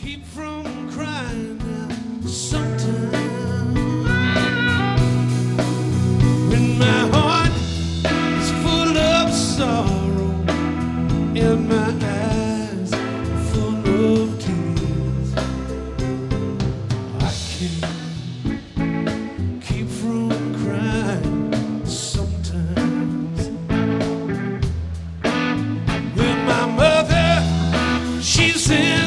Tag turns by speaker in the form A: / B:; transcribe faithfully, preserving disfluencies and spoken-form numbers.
A: keep from crying now sometimes. When my heart is full of sorrow and my eyes are full of tears, I can't keep from crying sometimes. When my mother, she's in